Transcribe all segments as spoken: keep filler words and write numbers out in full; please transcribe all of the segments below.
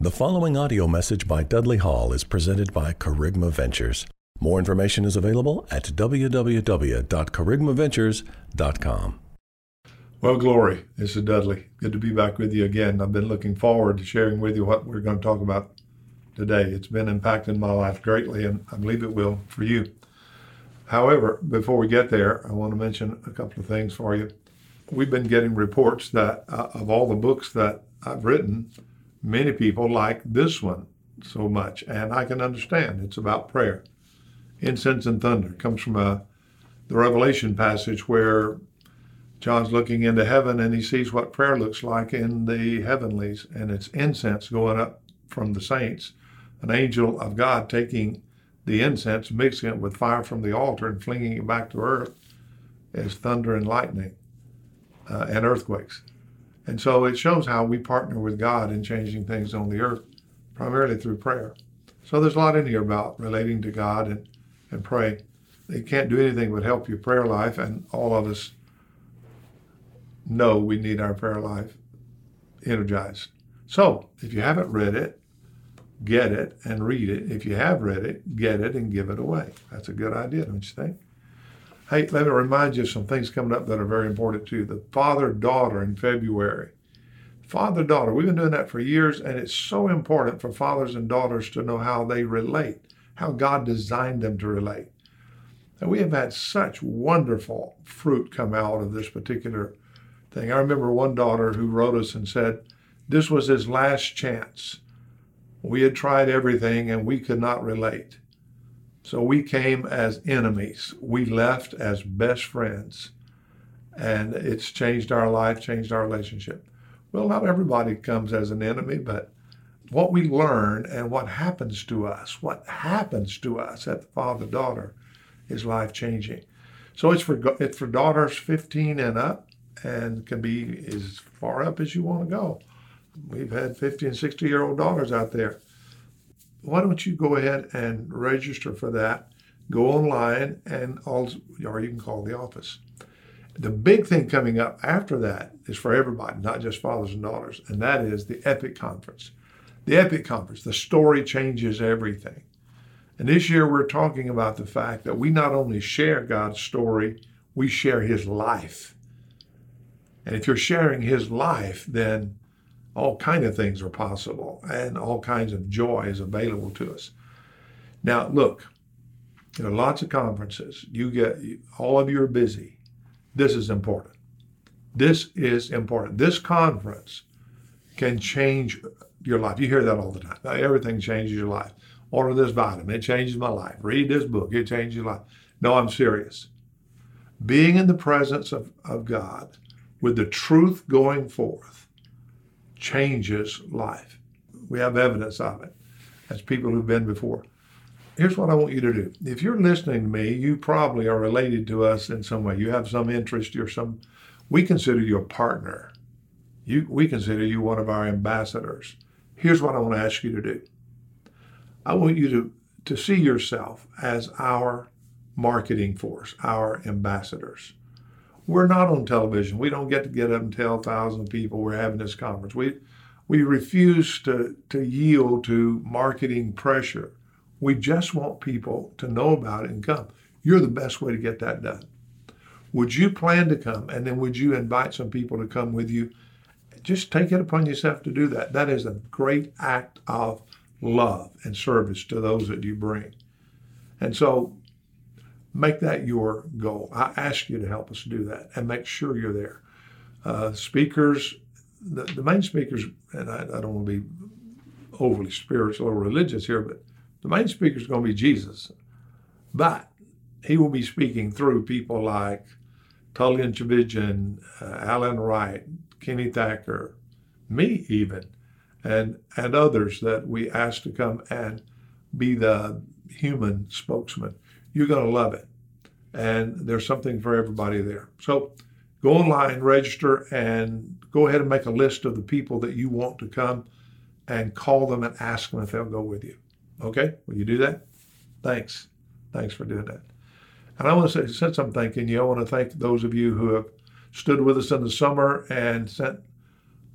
The following audio message by Dudley Hall is presented by Kerygma Ventures. More information is available at w w w dot kerygma ventures dot com. Well, glory. This is Dudley. Good to be back with you again. I've been looking forward to sharing with you what we're going to talk about today. It's been impacting my life greatly, and I believe it will for you. However, before we get there, I want to mention a couple of things for you. We've been getting reports that uh, of all the books that I've written, many people like this one so much, and I can understand. It's about prayer. Incense and Thunder comes from a, the Revelation passage where John's looking into heaven and he sees what prayer looks like in the heavenlies, and it's incense going up from the saints, an angel of God taking the incense, mixing it with fire from the altar and flinging it back to earth as thunder and lightning uh, and earthquakes. And so it shows how we partner with God in changing things on the earth, primarily through prayer. So there's a lot in here about relating to God and, and praying. It can't do anything but help your prayer life, and all of us know we need our prayer life energized. So if you haven't read it, get it and read it. If you have read it, get it and give it away. That's a good idea, don't you think? Hey, let me remind you of some things coming up that are very important too. The father-daughter in February. Father-daughter, we've been doing that for years, and it's so important for fathers and daughters to know how they relate, how God designed them to relate. And we have had such wonderful fruit come out of this particular thing. I remember one daughter who wrote us and said, this was his last chance. We had tried everything and we could not relate. So we came as enemies. We left as best friends, and it's changed our life, changed our relationship. Well, not everybody comes as an enemy, but what we learn and what happens to us, what happens to us at the father-daughter is life-changing. So it's for it's for daughters fifteen and up, and can be as far up as you want to go. We've had fifty and sixty-year-old daughters out there. Why don't you go ahead and register for that? Go online, and also, or you can call the office. The big thing coming up after that is for everybody, not just fathers and daughters, and that is the EPIC Conference. The EPIC Conference, the story changes everything. And this year we're talking about the fact that we not only share God's story, we share his life. And if you're sharing his life, then all kinds of things are possible, and all kinds of joy is available to us. Now, look, there are lots of conferences. You get, all of you are busy. This is important. This is important. This conference can change your life. You hear that all the time. Everything changes your life. Order this vitamin, it changes my life. Read this book, it changes your life. No, I'm serious. Being in the presence of, of God with the truth going forth changes life. We have evidence of it as people who've been before. Here's what I want you to do. If you're listening to me, you probably are related to us in some way. You have some interest. You're some. We consider you a partner. You, we consider you one of our ambassadors. Here's what I want to ask you to do. I want you to, to see yourself as our marketing force, our ambassadors. We're not on television. We don't get to get up and tell thousands of people we're having this conference. We we refuse to, to yield to marketing pressure. We just want people to know about it and come. You're the best way to get that done. Would you plan to come, and then would you invite some people to come with you? Just take it upon yourself to do that. That is a great act of love and service to those that you bring. And so make that your goal. I ask you to help us do that and make sure you're there. Uh, speakers, the, the main speakers, and I, I don't want to be overly spiritual or religious here, but the main speaker is going to be Jesus. But he will be speaking through people like Tullian Tchividjian, uh, Alan Wright, Kenny Thacker, me even, and, and others that we ask to come and be the human spokesman. You're going to love it. And there's something for everybody there. So go online, register, and go ahead and make a list of the people that you want to come and call them and ask them if they'll go with you. Okay? Will you do that? Thanks. Thanks for doing that. And I want to say, since I'm thanking you, I want to thank those of you who have stood with us in the summer and sent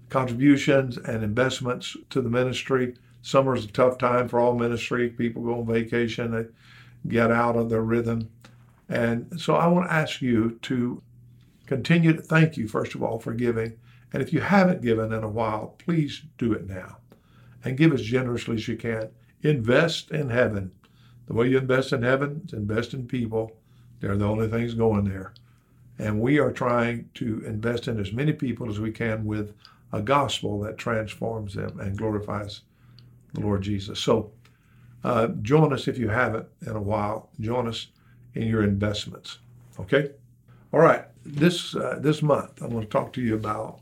contributions and investments to the ministry. Summer's a tough time for all ministry. People go on vacation, they get out of their rhythm. And so I want to ask you to continue to thank you, first of all, for giving. And if you haven't given in a while, please do it now. And give as generously as you can. Invest in heaven. The way you invest in heaven is invest in people. They're the only things going there. And we are trying to invest in as many people as we can with a gospel that transforms them and glorifies the Lord Jesus. So uh, join us if you haven't in a while. Join us in your investments. Okay? All right. This uh, this month, I'm going to talk to you about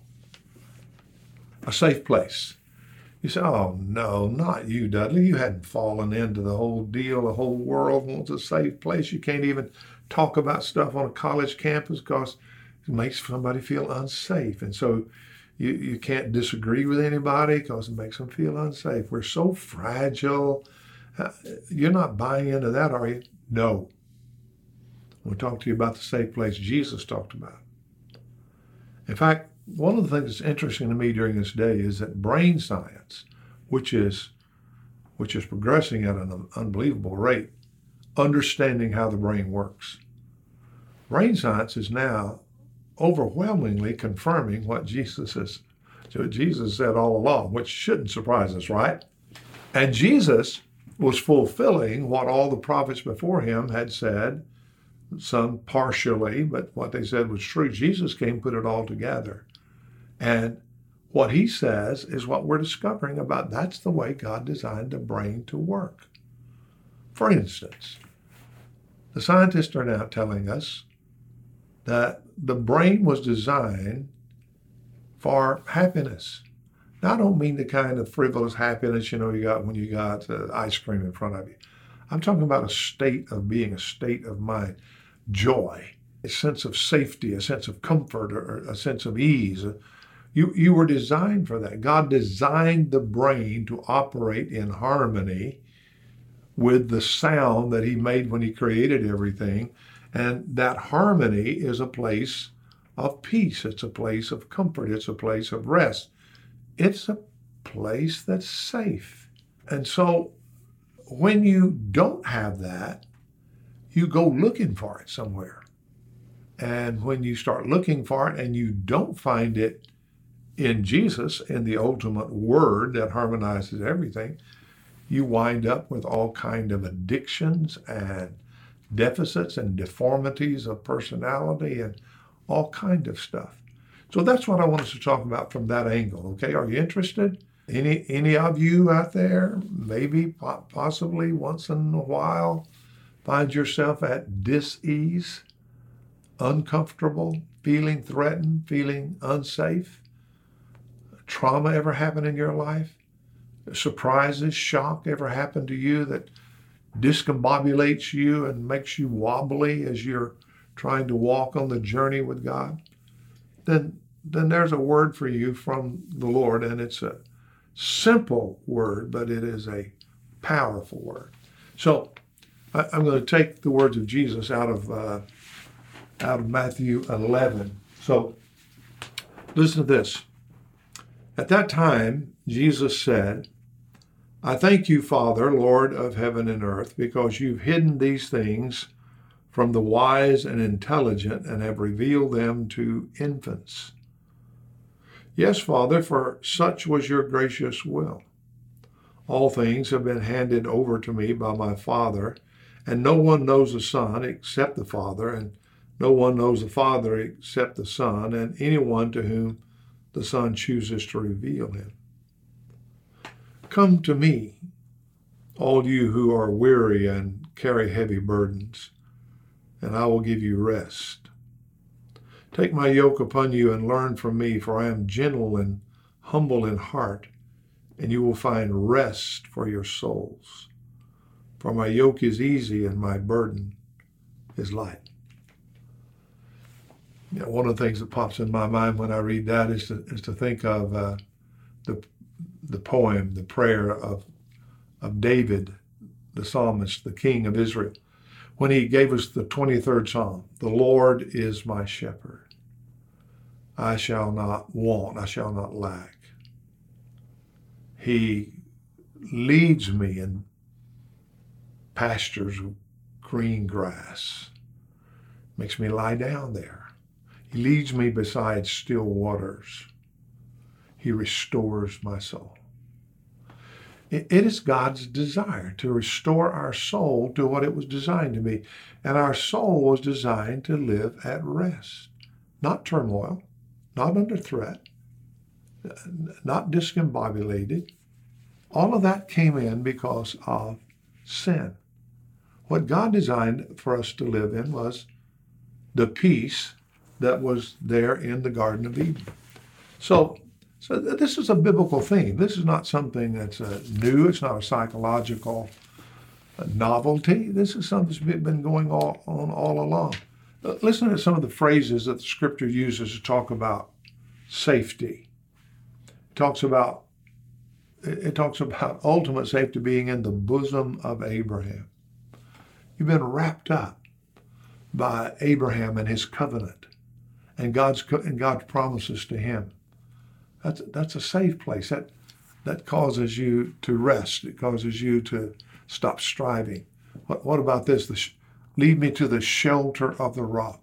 a safe place. You say, oh, no, not you, Dudley. You hadn't fallen into the whole deal. The whole world wants a safe place. You can't even talk about stuff on a college campus because it makes somebody feel unsafe. And so you, you can't disagree with anybody because it makes them feel unsafe. We're so fragile. Uh, you're not buying into that, are you? No. We'll talk to you about the safe place Jesus talked about. In fact, one of the things that's interesting to me during this day is that brain science, which is which is progressing at an unbelievable rate, understanding how the brain works. Brain science is now overwhelmingly confirming what Jesus is, what Jesus said all along, which shouldn't surprise us, right? And Jesus was fulfilling what all the prophets before him had said, some partially, but what they said was true. Jesus came, put it all together. And what he says is what we're discovering about that's the way God designed the brain to work. For instance, the scientists are now telling us that the brain was designed for happiness. Now, I don't mean the kind of frivolous happiness, you know, you got when you got uh, ice cream in front of you. I'm talking about a state of being, a state of mind, joy, a sense of safety, a sense of comfort, or a sense of ease. You, you were designed for that. God designed the brain to operate in harmony with the sound that he made when he created everything. And that harmony is a place of peace. It's a place of comfort. It's a place of rest. It's a place that's safe. And so when you don't have that, you go looking for it somewhere. And when you start looking for it and you don't find it in Jesus, in the ultimate word that harmonizes everything, you wind up with all kind of addictions and deficits and deformities of personality and all kind of stuff. So that's what I want us to talk about from that angle. Okay, are you interested? Any any of you out there, maybe possibly once in a while, find yourself at dis-ease, uncomfortable, feeling threatened, feeling unsafe? Trauma ever happen in your life? Surprises, shock ever happen to you that discombobulates you and makes you wobbly as you're trying to walk on the journey with God? Then, then there's a word for you from the Lord, and it's a simple word, but it is a powerful word. So I, I'm going to take the words of Jesus out of uh, out of Matthew eleven. So listen to this. At that time, Jesus said, I thank you, Father, Lord of heaven and earth, because you've hidden these things from the wise and intelligent and have revealed them to infants. Yes, Father, for such was your gracious will. All things have been handed over to me by my Father, and no one knows the Son except the Father, and no one knows the Father except the Son, and anyone to whom the Son chooses to reveal him. Come to me, all you who are weary and carry heavy burdens, and I will give you rest. Take my yoke upon you and learn from me, for I am gentle and humble in heart, and you will find rest for your souls. For my yoke is easy and my burden is light. You know, one of the things that pops in my mind when I read that is to, is to think of uh, the the poem, the prayer of of David, the psalmist, the king of Israel, when he gave us the twenty-third Psalm. The Lord is my shepherd. I shall not want, I shall not lack. He leads me in pastures of green grass, makes me lie down there. He leads me beside still waters. He restores my soul. It is God's desire to restore our soul to what it was designed to be. And our soul was designed to live at rest, not turmoil, not under threat, not discombobulated. All of that came in because of sin. What God designed for us to live in was the peace that was there in the Garden of Eden. So, so this is a biblical theme. This is not something that's uh, new. It's not a psychological uh, novelty. This is something that's been going all, on all along. Uh, listen to some of the phrases that the Scripture uses to talk about safety. It talks about it talks about ultimate safety being in the bosom of Abraham. You've been wrapped up by Abraham and his covenant and God's and God's promises to him. That's that's a safe place. That that causes you to rest. It causes you to stop striving. What what about this? The, lead me to the shelter of the rock.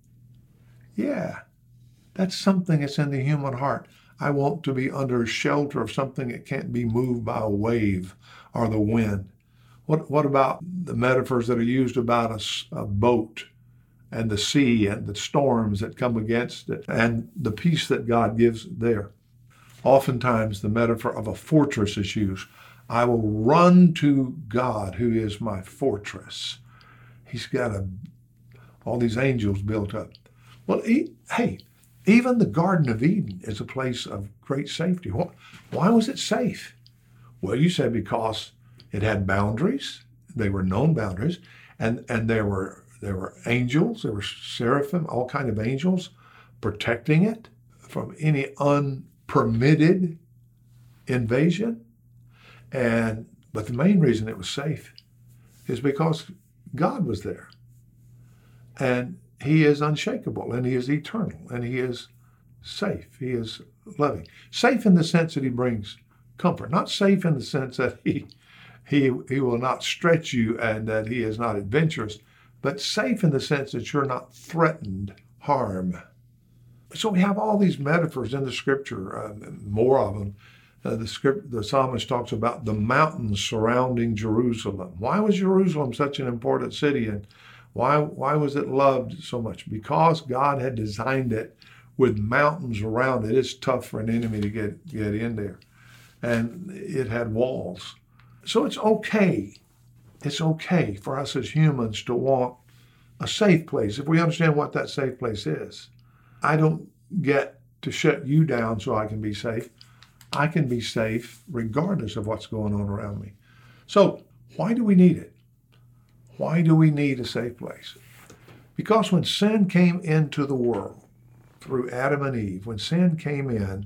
Yeah, that's something that's in the human heart. I want to be under shelter of something that can't be moved by a wave or the wind. What what about the metaphors that are used about a, a boat and the sea and the storms that come against it and the peace that God gives there? Oftentimes the metaphor of a fortress is used. I will run to God who is my fortress. He's got a, all these angels built up. Well, he, hey, even the Garden of Eden is a place of great safety. Why was it safe? Well, you say because it had boundaries. They were known boundaries. And, and there were there were angels, there were seraphim, all kinds of angels protecting it from any unpermitted invasion. And but the main reason it was safe is because God was there. And he is unshakable, and he is eternal, and he is safe. He is loving. Safe in the sense that he brings comfort, not safe in the sense that he he he will not stretch you and that he is not adventurous, but safe in the sense that you're not threatened harm. So we have all these metaphors in the Scripture, uh, more of them. Uh, the script, the psalmist talks about the mountains surrounding Jerusalem. Why was Jerusalem such an important city, and why why was it loved so much? Because God had designed it with mountains around it. It's tough for an enemy to get get in there, and it had walls. So it's okay. It's okay for us as humans to want a safe place if we understand what that safe place is. I don't get to shut you down so I can be safe. I can be safe regardless of what's going on around me. So why do we need it? Why do we need a safe place? Because when sin came into the world through Adam and Eve, when sin came in,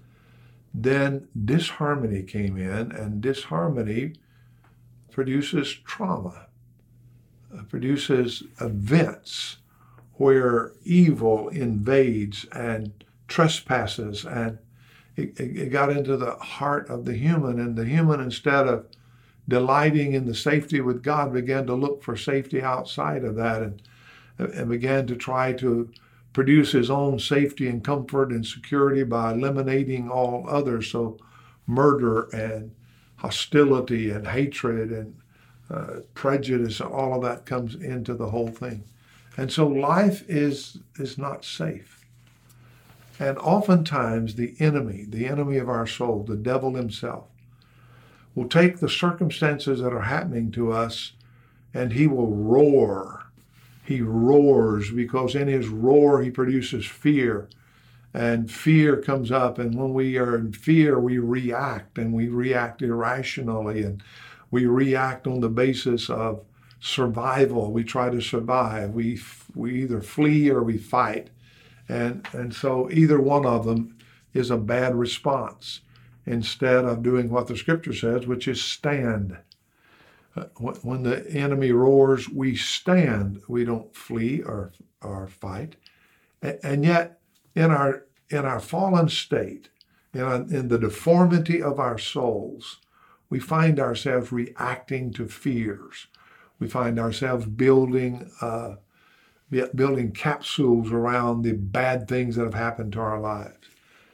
then disharmony came in, and disharmony produces trauma, uh, produces events where evil invades and trespasses, and it, it got into the heart of the human, and the human, instead of delighting in the safety with God, began to look for safety outside of that, and, and began to try to produce his own safety and comfort and security by eliminating all others. So murder and hostility and hatred and uh, prejudice, all of that comes into the whole thing. And so life is is not safe. And oftentimes the enemy, the enemy of our soul, the devil himself, will take the circumstances that are happening to us and he will roar. He roars because in his roar he produces fear. And fear comes up, and when we are in fear, we react, and we react irrationally, and we react on the basis of survival. We try to survive. We we either flee or we fight. And, and so either one of them is a bad response instead of doing what the Scripture says, which is stand. Uh, when, when the enemy roars, we stand. We don't flee or, or fight. And, and yet, in our in our fallen state, And in the deformity of our souls, we find ourselves reacting to fears. We find ourselves building uh, building capsules around the bad things that have happened to our lives.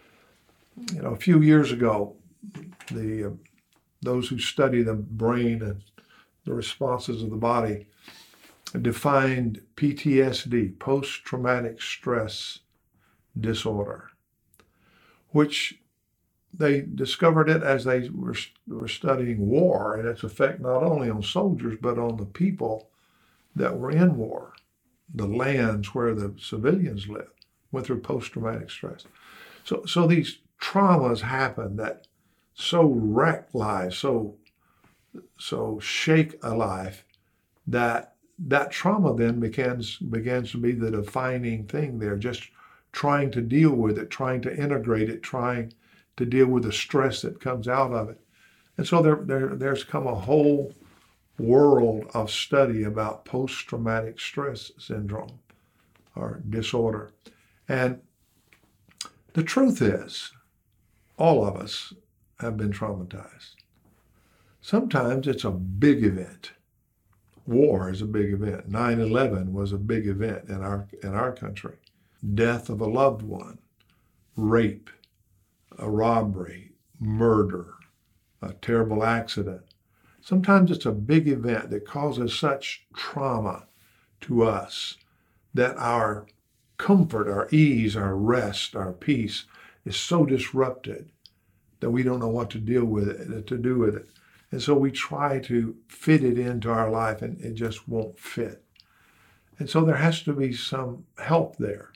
You know, a few years ago, the uh, those who study the brain and the responses of the body defined P T S D, post-traumatic stress disorder, which they discovered it as they were, were studying war and its effect not only on soldiers, but on the people that were in war, the lands where the civilians lived, went through post-traumatic stress. So, so these traumas happen that so wreck lives, so, so shake a life, that that trauma then begins, begins to be the defining thing there, just trying to deal with it, trying to integrate it, trying to deal with the stress that comes out of it. And so there, there, there's come a whole world of study about post-traumatic stress syndrome or disorder. And the truth is, all of us have been traumatized. Sometimes it's a big event. War is a big event. nine eleven was a big event in our, in our country. Death of a loved one, rape, a robbery, murder, a terrible accident. Sometimes it's a big event that causes such trauma to us that our comfort, our ease, our rest, our peace is so disrupted that we don't know what to deal with it, to do with it. And so we try to fit it into our life and it just won't fit. And so there has to be some help there.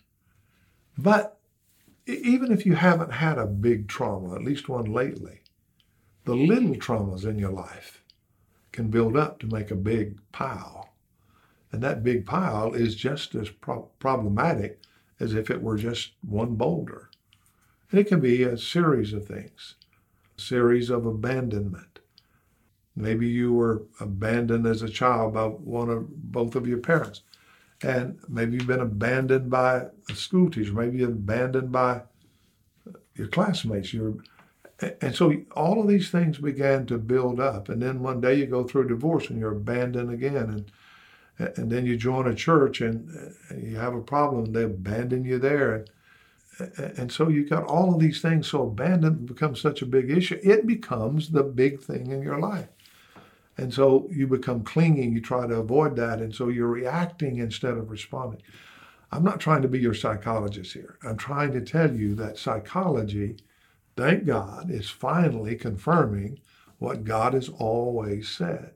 But even if you haven't had a big trauma, at least one lately, the little traumas in your life can build up to make a big pile. And that big pile is just as pro- problematic as if it were just one boulder. And it can be a series of things, a series of abandonment. Maybe you were abandoned as a child by one or both of your parents. And maybe you've been abandoned by a school teacher. Maybe you're abandoned by your classmates. You're, and so all of these things began to build up. And then one day you go through a divorce and you're abandoned again. And, and then you join a church and, and you have a problem. They abandon you there. And, and so you got all of these things. So abandonment becomes such a big issue. It becomes the big thing in your life. And so you become clinging, you try to avoid that, and so you're reacting instead of responding. I'm not trying to be your psychologist here. I'm trying to tell you that psychology, thank God, is finally confirming what God has always said.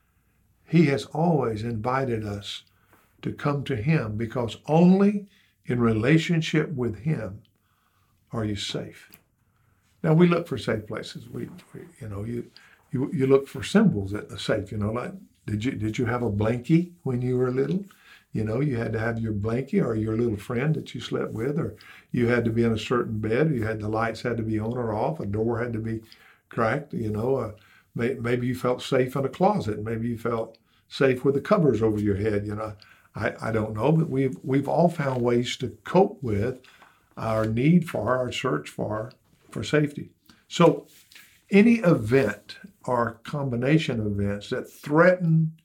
He has always invited us to come to Him because only in relationship with Him are you safe. Now, we look for safe places. We, we you know, you... You, you look for symbols at the safe, you know, like, did you did you have a blankie when you were little? You know, you had to have your blankie or your little friend that you slept with, or you had to be in a certain bed, or you had the lights had to be on or off, a door had to be cracked, you know, uh, may, maybe you felt safe in a closet, maybe you felt safe with the covers over your head, you know, I, I don't know, but we've, we've all found ways to cope with our need for, our search for, for safety. So any event or combination of events that threaten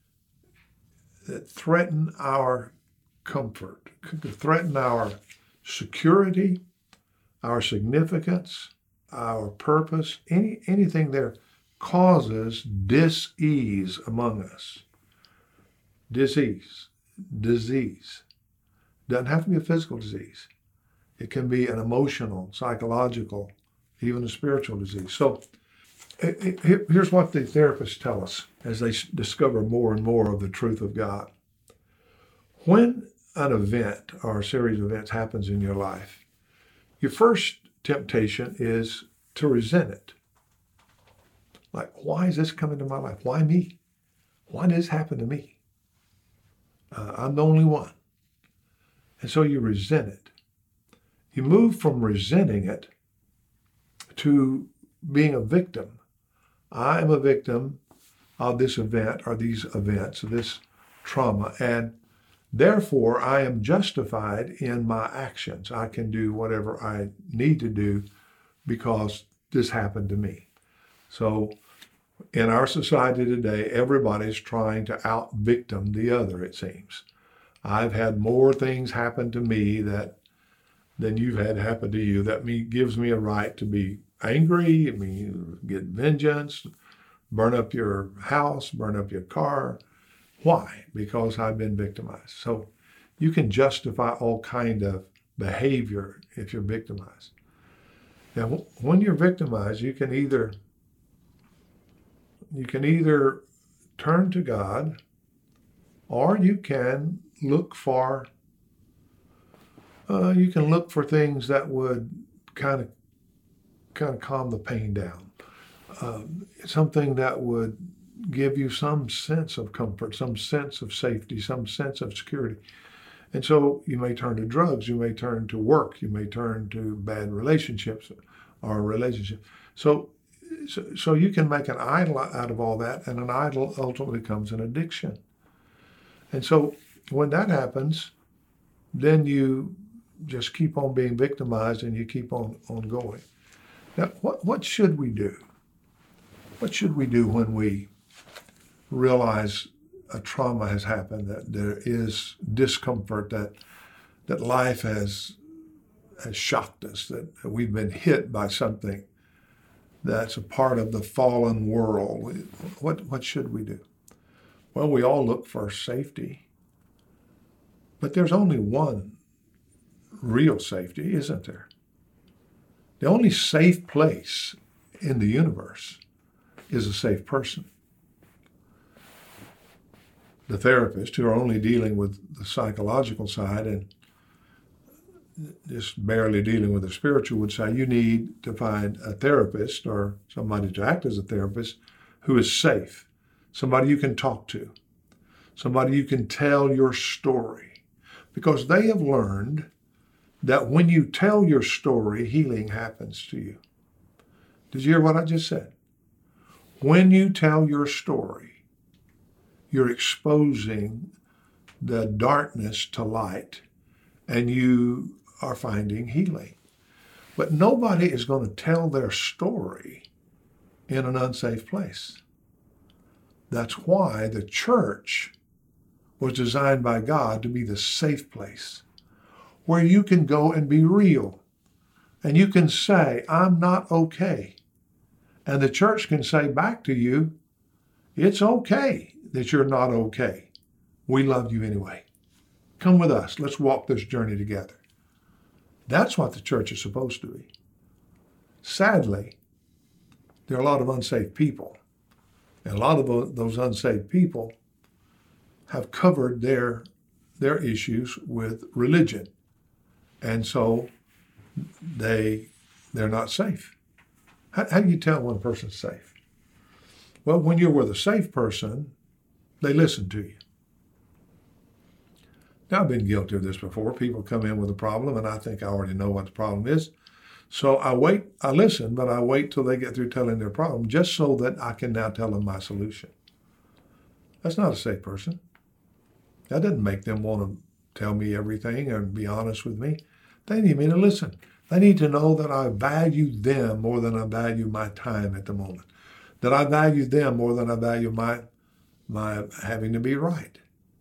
that threaten our comfort, threaten our security, our significance, our purpose, any anything there causes dis-ease among us. Disease, disease. Doesn't have to be a physical disease. It can be an emotional, psychological, even a spiritual disease. So here's what the therapists tell us as they discover more and more of the truth of God. When an event or a series of events happens in your life, your first temptation is to resent it. Like, why is this coming to my life? Why me? Why did this happen to me? Uh, I'm the only one. And so you resent it. You move from resenting it to being a victim. I am a victim of this event or these events, of this trauma, and therefore I am justified in my actions. I can do whatever I need to do because this happened to me. So in our society today, everybody's trying to out-victim the other, it seems. I've had more things happen to me that than you've had happen to you. That me, gives me a right to be angry, I mean, get vengeance, burn up your house, burn up your car. Why? Because I've been victimized. So you can justify all kind of behavior if you're victimized. Now, when you're victimized, you can either you can either turn to God, or you can look for uh, you can look for things that would kind of kind of calm the pain down. Um, something that would give you some sense of comfort, some sense of safety, some sense of security. And so you may turn to drugs, you may turn to work, you may turn to bad relationships or a relationship. So, so, so you can make an idol out of all that, and an idol ultimately becomes an addiction. And so when that happens, then you just keep on being victimized and you keep on, on going. Now, what, what should we do? What should we do when we realize a trauma has happened, that there is discomfort, that that life has has shocked us, that we've been hit by something that's a part of the fallen world? What what should we do? Well, we all look for safety, but there's only one real safety, isn't there? The only safe place in the universe is a safe person. The therapists who are only dealing with the psychological side and just barely dealing with the spiritual would say you need to find a therapist or somebody to act as a therapist who is safe, somebody you can talk to, somebody you can tell your story, because they have learned that when you tell your story, healing happens to you. Did you hear what I just said? When you tell your story, you're exposing the darkness to light, and you are finding healing. But nobody is going to tell their story in an unsafe place. That's why the church was designed by God to be the safe place where you can go and be real, and you can say, I'm not okay. And the church can say back to you, it's okay that you're not okay. We love you anyway. Come with us. Let's walk this journey together. That's what the church is supposed to be. Sadly, there are a lot of unsafe people. And a lot of those unsafe people have covered their, their issues with religion. And so they, they're not safe. How, how do you tell when a person's safe? Well, when you're with a safe person, they listen to you. Now, I've been guilty of this before. People come in with a problem, and I think I already know what the problem is. So I wait, I listen, but I wait till they get through telling their problem, just so that I can now tell them my solution. That's not a safe person. That doesn't make them want to tell me everything or be honest with me. They need me to listen. They need to know that I value them more than I value my time at the moment. That I value them more than I value my, my having to be right.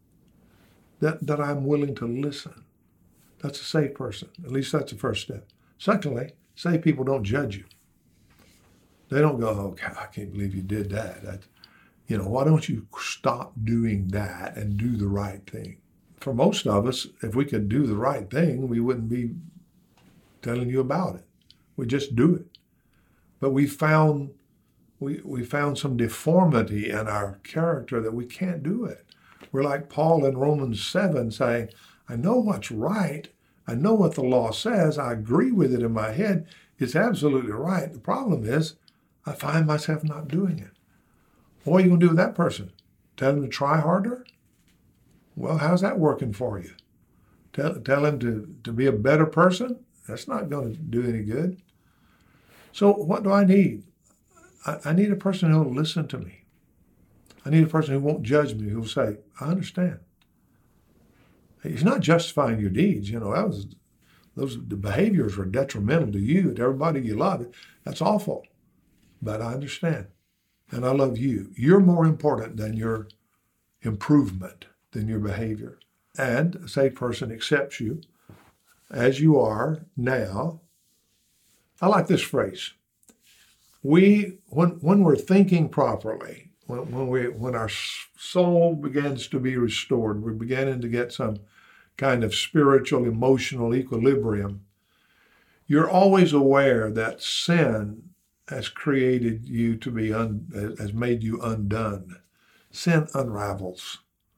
That, that I'm willing to listen. That's a safe person. At least that's the first step. Secondly, safe people don't judge you. They don't go, oh, God, I can't believe you did that. that. You know, why don't you stop doing that and do the right thing? For most of us, if we could do the right thing, we wouldn't be telling you about it. We just do it. But we found we, we found some deformity in our character that we can't do it. We're like Paul in Romans seven saying, I know what's right. I know what the law says. I agree with it in my head. It's absolutely right. The problem is I find myself not doing it. What are you going to do with that person? Tell him to try harder? Well, how's that working for you? Tell, tell him to, to be a better person? That's not going to do any good. So what do I need? I, I need a person who will listen to me. I need a person who won't judge me, who will say, I understand. He's not justifying your deeds. You know, that was those the behaviors are detrimental to you, to everybody you love. That's awful. But I understand. And I love you. You're more important than your improvement, than your behavior. And a safe person accepts you as you are now. I like this phrase. We, when when we're thinking properly, when when we when our soul begins to be restored, we're beginning to get some kind of spiritual, emotional equilibrium. You're always aware that sin has created you to be un, has made you undone. Sin unravels.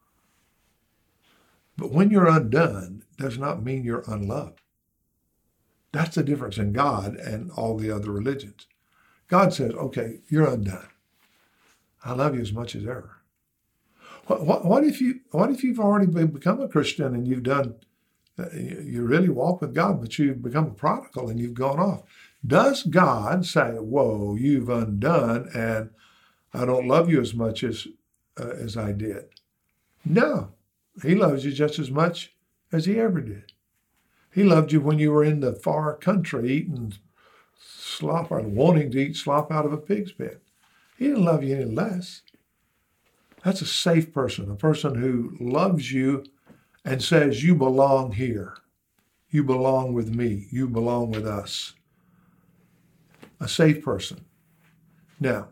But when you're undone, does not mean you're unloved. That's the difference in God and all the other religions. God says, okay, you're undone. I love you as much as ever. What, what, what if you, what if you've already become a Christian and you've done, you really walk with God, but you've become a prodigal and you've gone off? Does God say, whoa, you've undone and I don't love you as much as, uh, as I did? No, he loves you just as much as he ever did. He loved you when you were in the far country eating slop or wanting to eat slop out of a pig's pen. He didn't love you any less. That's a safe person, a person who loves you and says, you belong here. You belong with me. You belong with us. A safe person. Now,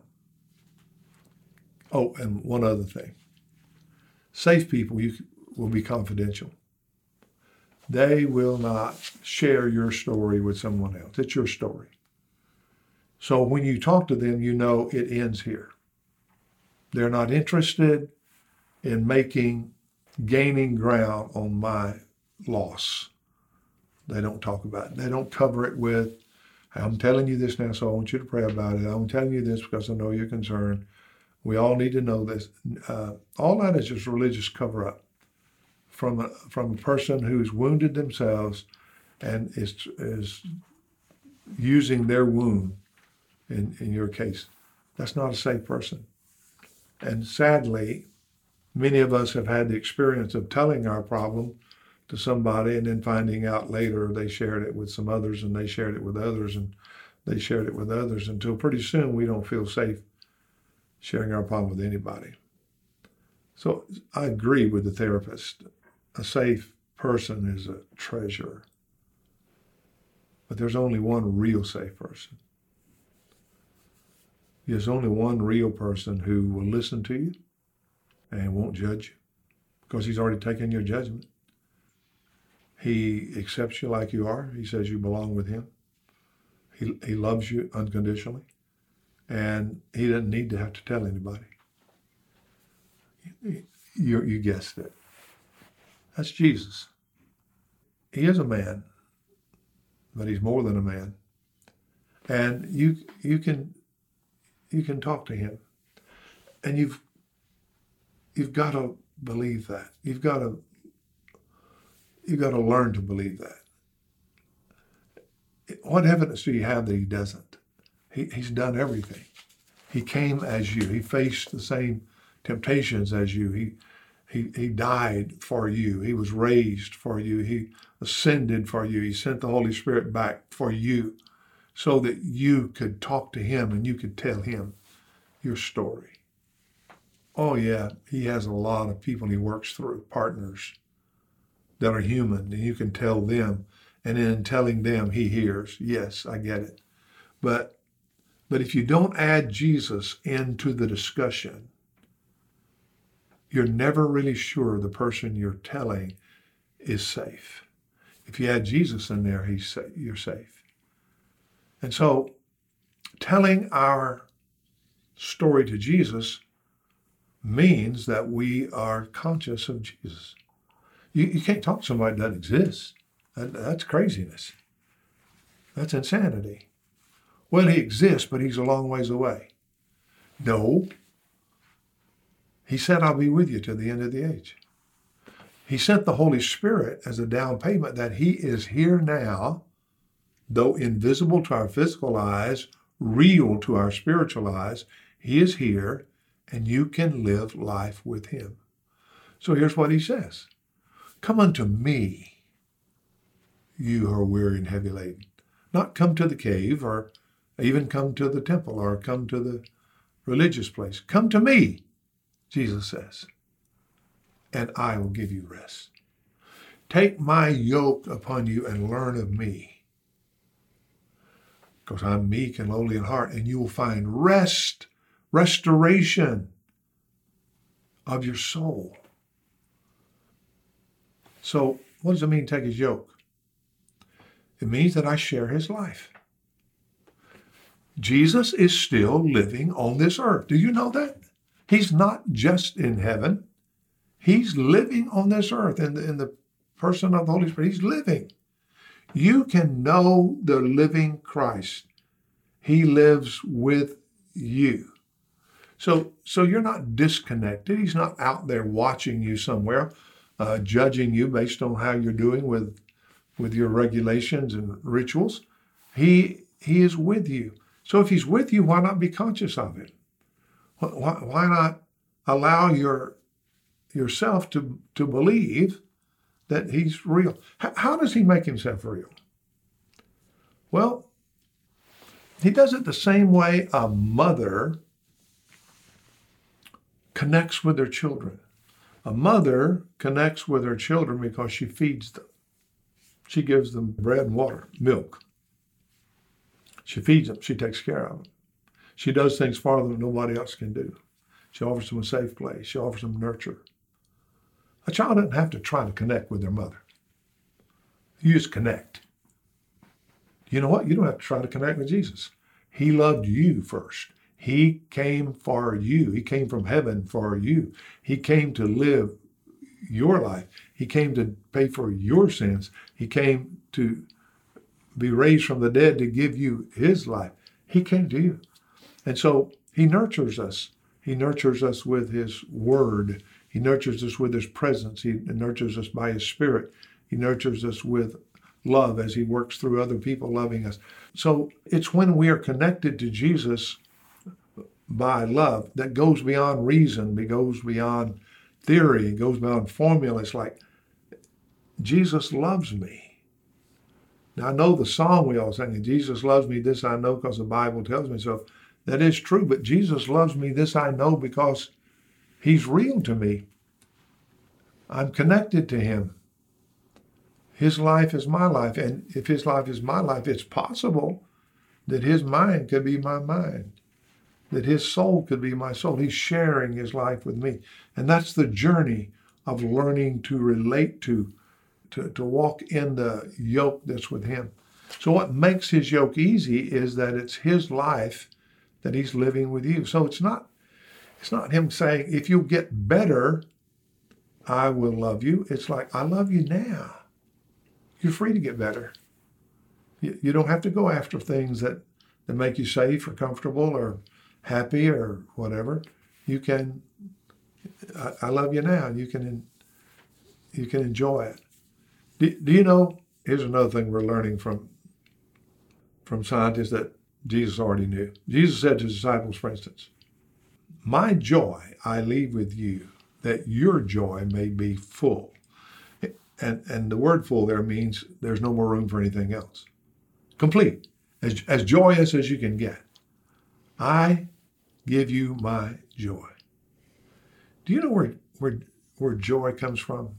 oh, and one other thing. Safe people you will be confidential. They will not share your story with someone else. It's your story. So when you talk to them, you know it ends here. They're not interested in making, gaining ground on my loss. They don't talk about it. They don't cover it with, I'm telling you this now, so I want you to pray about it. I'm telling you this because I know you're concerned. We all need to know this. Uh, all that is just religious cover-up from a, from a person who's wounded themselves and is, is using their wound in, in your case. That's not a safe person. And sadly, many of us have had the experience of telling our problem to somebody and then finding out later they shared it with some others and they shared it with others and they shared it with others until pretty soon we don't feel safe sharing our problem with anybody. So I agree with the therapist. A safe person is a treasure. But there's only one real safe person. There's only one real person who will listen to you and won't judge you because he's already taken your judgment. He accepts you like you are. He says you belong with him. He, he loves you unconditionally. And he doesn't need to have to tell anybody. You, you guessed it. That's Jesus. He is a man, but he's more than a man. And you you can you can talk to him. And you've you've got to believe that. You've got to you've got to learn to believe that. What evidence do you have that he doesn't? He, he's done everything. He came as you. He faced the same temptations as you. He, he, he died for you. He was raised for you. He ascended for you. He sent the Holy Spirit back for you so that you could talk to him and you could tell him your story. Oh yeah, he has a lot of people he works through, partners that are human, and you can tell them, and in telling them, he hears. Yes, I get it. But But if you don't add Jesus into the discussion, you're never really sure the person you're telling is safe. If you add Jesus in there, he's sa- you're safe. And so telling our story to Jesus means that we are conscious of Jesus. You, you can't talk to somebody that doesn't exist. That, that's craziness. That's insanity. Well, he exists, but he's a long ways away. No. He said, I'll be with you to the end of the age. He sent the Holy Spirit as a down payment that he is here now, though invisible to our physical eyes, real to our spiritual eyes. He is here, and you can live life with him. So here's what he says. Come unto me, you who are weary and heavy laden. Not come to the cave or even come to the temple or come to the religious place. Come to me, Jesus says, and I will give you rest. Take my yoke upon you and learn of me, because I'm meek and lowly in heart, and you will find rest, restoration of your soul. So what does it mean, take his yoke? It means that I share his life. Jesus is still living on this earth. Do you know that? He's not just in heaven. He's living on this earth in the, in the person of the Holy Spirit. He's living. You can know the living Christ. He lives with you. So, so you're not disconnected. He's not out there watching you somewhere, uh, judging you based on how you're doing with, with your regulations and rituals. He, he is with you. So if he's with you, why not be conscious of it? Why, why not allow your yourself to, to believe that he's real? How, how does he make himself real? Well, he does it the same way a mother connects with her children. A mother connects with her children because she feeds them. She gives them bread and water, milk. She feeds them. She takes care of them. She does things for them that nobody else can do. She offers them a safe place. She offers them nurture. A child doesn't have to try to connect with their mother. You just connect. You know what? You don't have to try to connect with Jesus. He loved you first. He came for you. He came from heaven for you. He came to live your life. He came to pay for your sins. He came to be raised from the dead to give you his life. He came to you. And so he nurtures us. He nurtures us with his word. He nurtures us with his presence. He nurtures us by his spirit. He nurtures us with love as he works through other people loving us. So it's when we are connected to Jesus by love that goes beyond reason, it goes beyond theory, it goes beyond formula. It's like, Jesus loves me. Now, I know the song we all sing, Jesus loves me, this I know because the Bible tells me so. That is true, but Jesus loves me, this I know because he's real to me. I'm connected to him. His life is my life, and if his life is my life, it's possible that his mind could be my mind, that his soul could be my soul. He's sharing his life with me. And that's the journey of learning to relate to, to, to walk in the yoke that's with him. So what makes his yoke easy is that it's his life that he's living with you. So it's not, it's not him saying, if you get better, I will love you. It's like, I love you now. You're free to get better. You, you don't have to go after things that, that make you safe or comfortable or happy or whatever. You can, I, I love you now. You can, you can enjoy it. Do, do you know, here's another thing we're learning from, from scientists that Jesus already knew. Jesus said to his disciples, for instance, my joy I leave with you, that your joy may be full. And, and the word full there means there's no more room for anything else. Complete, as, as joyous as you can get. I give you my joy. Do you know where, where, where joy comes from?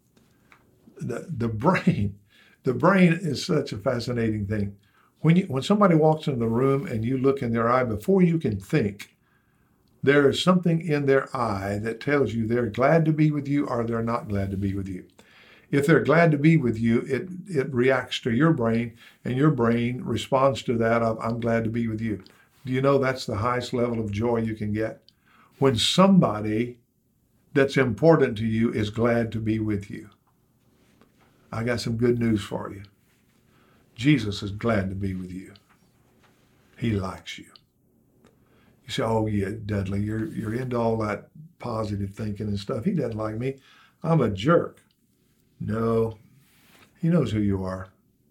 The, the brain. The brain is such a fascinating thing. When, you, when somebody walks in the room and you look in their eye, before you can think, there is something in their eye that tells you they're glad to be with you or they're not glad to be with you. If they're glad to be with you, it, it reacts to your brain, and your brain responds to that of, I'm glad to be with you. Do you know that's the highest level of joy you can get? When somebody that's important to you is glad to be with you. I got some good news for you. Jesus is glad to be with you. He likes you. You say, oh yeah, Dudley, you're, you're into all that positive thinking and stuff. He doesn't like me. I'm a jerk. No, he knows who you are.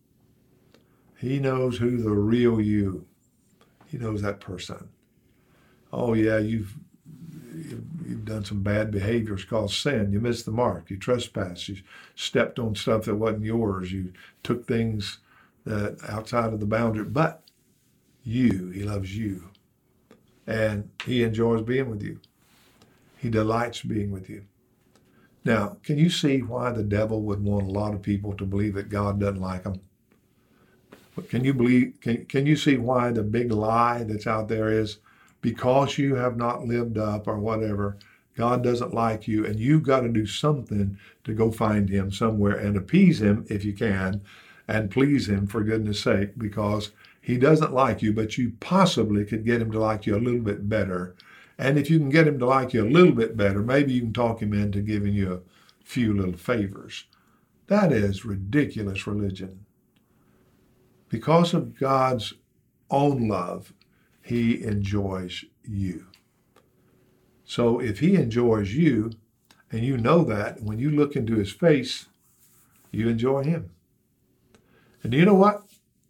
He knows who the real you. He knows that person. Oh yeah, you've you've done some bad behaviors called sin. You missed the mark. You trespassed. You stepped on stuff that wasn't yours. You took things that outside of the boundary. But you, he loves you. And he enjoys being with you. He delights being with you. Now, can you see why the devil would want a lot of people to believe that God doesn't like them? But can you believe, can, can you see why the big lie that's out there is because you have not lived up or whatever, God doesn't like you, and you've got to do something to go find him somewhere and appease him if you can, and please him for goodness sake, because he doesn't like you, but you possibly could get him to like you a little bit better. And if you can get him to like you a little bit better, maybe you can talk him into giving you a few little favors. That is ridiculous religion. Because of God's own love, he enjoys you. So if he enjoys you, and you know that, when you look into his face, you enjoy him. And you know what?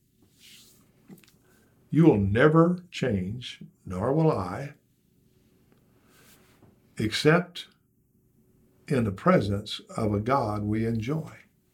You will never change, nor will I, except in the presence of a God we enjoy.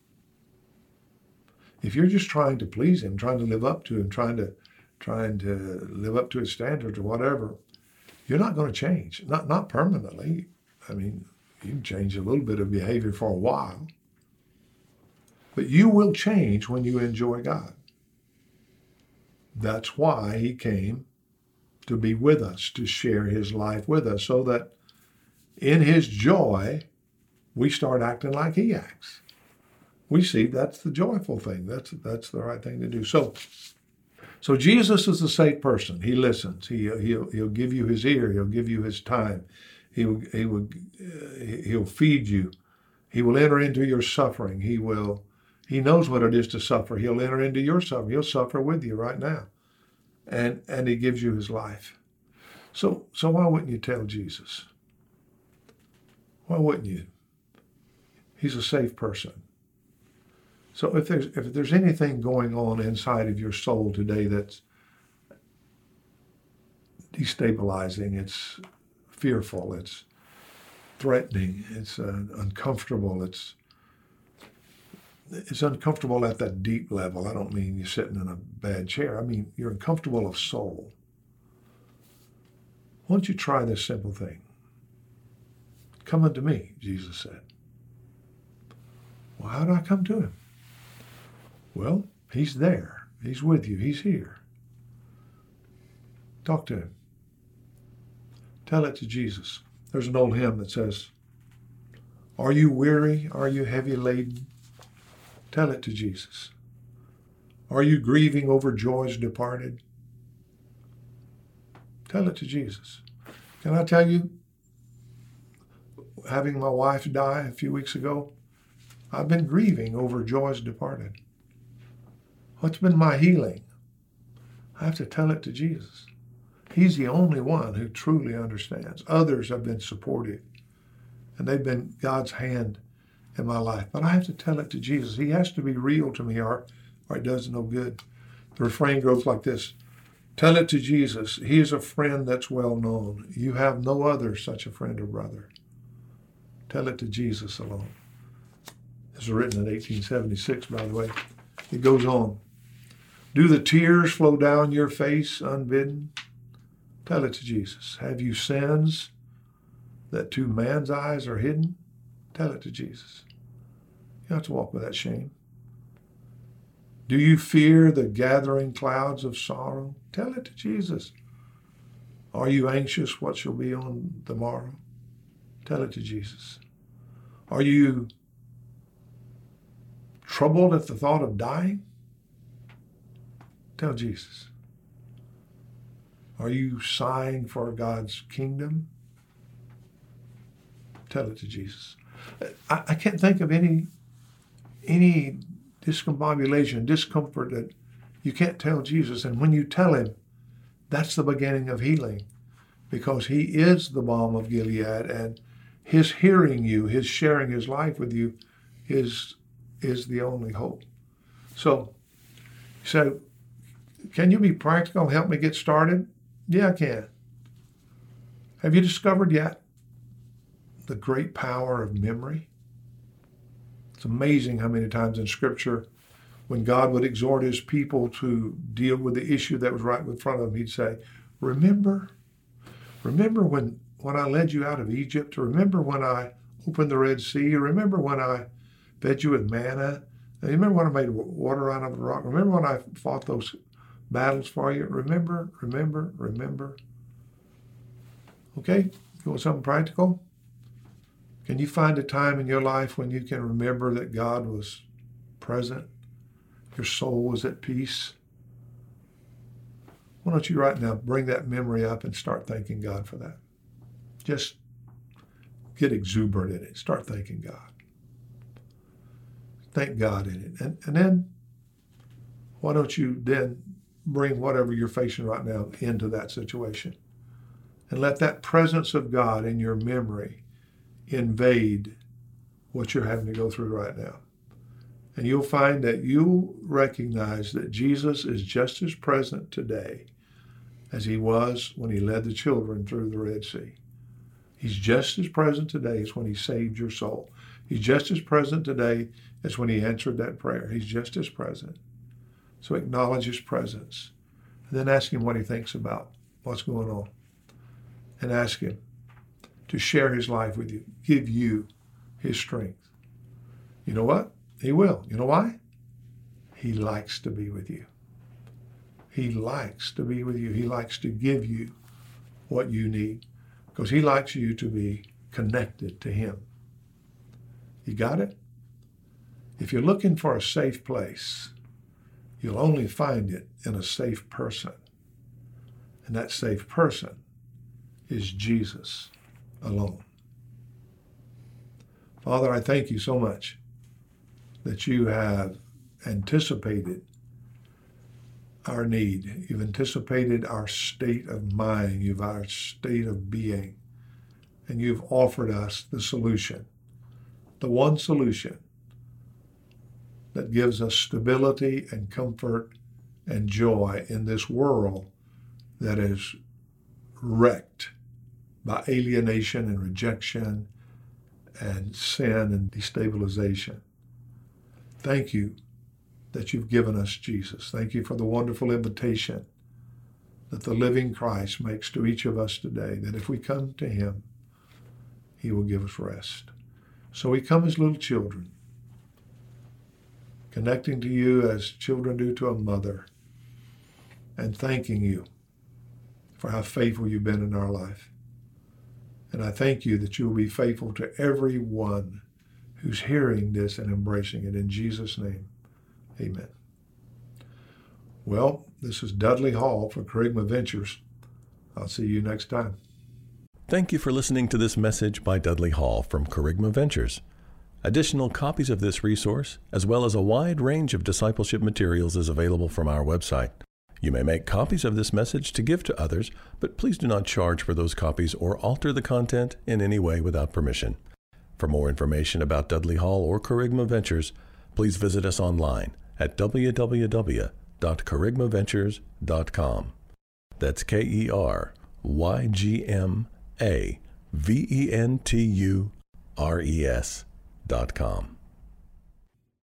If you're just trying to please him, trying to live up to him, trying to trying to live up to his standards or whatever, you're not going to change. Not not permanently. I mean, you can change a little bit of behavior for a while. But you will change when you enjoy God. That's why he came to be with us, to share his life with us, so that in his joy, we start acting like he acts. We see that's the joyful thing. That's that's the right thing to do. So, so Jesus is a safe person. He listens. He he'll he'll give you his ear. He'll give you his time. He will he will uh, he'll feed you. He will enter into your suffering. He will. He knows what it is to suffer. He'll enter into your suffering. He'll suffer with you right now, and and he gives you his life. So so why wouldn't you tell Jesus? Why wouldn't you? He's a safe person. So if there's if there's anything going on inside of your soul today that's destabilizing, it's fearful, it's threatening, it's uh, uncomfortable, it's it's uncomfortable at that deep level. I don't mean you're sitting in a bad chair. I mean you're uncomfortable of soul. Why don't you try this simple thing? Come unto me, Jesus said. Well, how do I come to him? Well, he's there. He's with you. He's here. Talk to him. Tell it to Jesus. There's an old hymn that says, are you weary? Are you heavy laden? Tell it to Jesus. Are you grieving over joys departed? Tell it to Jesus. Can I tell you, having my wife die a few weeks ago, I've been grieving over joys departed. What's been my healing? I have to tell it to Jesus. He's the only one who truly understands. Others have been supportive, and they've been God's hand in my life. But I have to tell it to Jesus. He has to be real to me, or, or it does no good. The refrain goes like this. Tell it to Jesus. He is a friend that's well known. You have no other such a friend or brother. Tell it to Jesus alone. This was written in eighteen seventy-six, by the way. It goes on. Do the tears flow down your face unbidden? Tell it to Jesus. Have you sins that to man's eyes are hidden? Tell it to Jesus. You don't have to walk with that shame. Do you fear the gathering clouds of sorrow? Tell it to Jesus. Are you anxious what shall be on the morrow? Tell it to Jesus. Are you troubled at the thought of dying? Tell Jesus. Are you sighing for God's kingdom? Tell it to Jesus. I, I can't think of any any discombobulation, discomfort that you can't tell Jesus. And when you tell him, that's the beginning of healing, because he is the balm of Gilead, and his hearing you, his sharing his life with you is, is the only hope. So, so can you be practical and help me get started? Yeah, I can. Have you discovered yet the great power of memory? It's amazing how many times in Scripture, when God would exhort his people to deal with the issue that was right in front of them, he'd say, remember, remember when, when I led you out of Egypt? Remember when I opened the Red Sea? Remember when I fed you with manna? And remember when I made water out of the rock? Remember when I fought those battles for you? Remember, remember, remember. Okay, you want something practical? Can you find a time in your life when you can remember that God was present? Your soul was at peace? Why don't you right now bring that memory up and start thanking God for that? Just get exuberant in it. Start thanking God. Thank God in it. And, and then why don't you then bring whatever you're facing right now into that situation? And let that presence of God in your memory invade what you're having to go through right now. And you'll find that you'll recognize that Jesus is just as present today as he was when he led the children through the Red Sea. He's just as present today as when he saved your soul. He's just as present today as when he answered that prayer. He's just as present. So acknowledge his presence. And then ask him what he thinks about what's going on. And ask him to share his life with you, give you his strength. You know what? He will. You know why? He likes to be with you. He likes to be with you. He likes to give you what you need because he likes you to be connected to him. You got it? If you're looking for a safe place, you'll only find it in a safe person. And that safe person is Jesus alone. Father, I thank you so much that you have anticipated our need. You've anticipated our state of mind. You've our state of being. And you've offered us the solution, the one solution that gives us stability and comfort and joy in this world that is wrecked by alienation and rejection and sin and destabilization. Thank you that you've given us Jesus. Thank you for the wonderful invitation that the living Christ makes to each of us today, that if we come to him, he will give us rest. So we come as little children, connecting to you as children do to a mother, and thanking you for how faithful you've been in our life. And I thank you that you will be faithful to everyone who's hearing this and embracing it. In Jesus' name, amen. Well, this is Dudley Hall for Kerygma Ventures. I'll see you next time. Thank you for listening to this message by Dudley Hall from Kerygma Ventures. Additional copies of this resource, as well as a wide range of discipleship materials, is available from our website. You may make copies of this message to give to others, but please do not charge for those copies or alter the content in any way without permission. For more information about Dudley Hall or Kerygma Ventures, please visit us online at w w w dot kerygma ventures dot com. That's K E R Y G M A V E N T U R E S dot com.